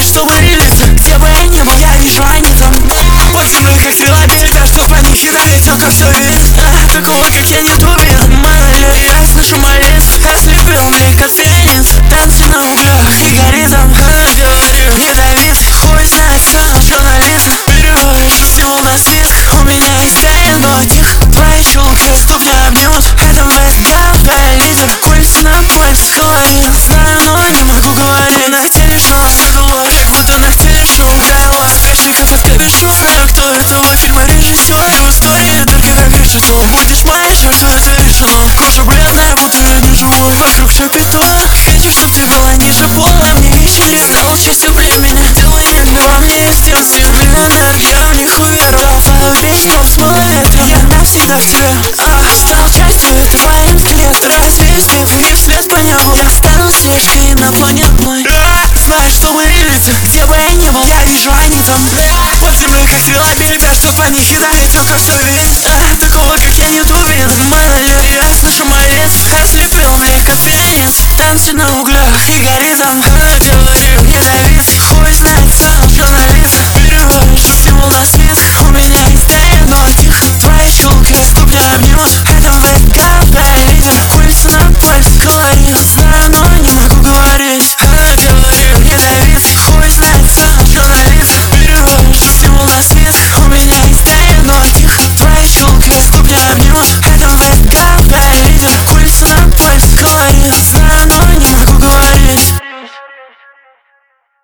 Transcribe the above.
знаешь, что вырвется. Где бы я ни был, я вижу, они там. Под землей, как Филадельфия, чтоб они хитали, тёлка все видит. Такого, как я, нету видно. Мало ли, я слышу молитв. Ослепил мне, как феникс. Танцы на углях и горит там. Она говорит, не давит. Хуй знает, что налито. Переводишь всего на свет. У меня есть тайна, но тихо. Твои щелки ступня обнимут. Это бэкап, я лидер. Пульс на пульс, колорит. Знаю, но не могу говорить. На телешоу, светло, как будто на телешоу. Кайло, спящиков от кабишу. Знаю, кто этого фильма режиссер. И в истории только как решето. Будешь моей жертвой, это решено. Кожа бледная, будто я не живой. Вокруг все пятно. Хочу, чтоб ты была ниже пола. Мне еще не стало частью племени. Делай не для во мне есть девственный миллионер. Я в них уверовал. Твою речь, но с малолетка. Я навсегда в тебе. Стал частью твоим скелетом. Развеюсь ты мне вслед по нему. Я останусь лишь ты инопланетной. Знаешь, что вырвется. Где бы я ни был, я вижу, они там. Под землей, как Филадельфия, чтоб они хитали, тёлка все видит. Такого, как я, нету видно. Мало ли, я слышу молитв. Ослепил мне, как феникс. Танцы на углях и горит там. Она говорит,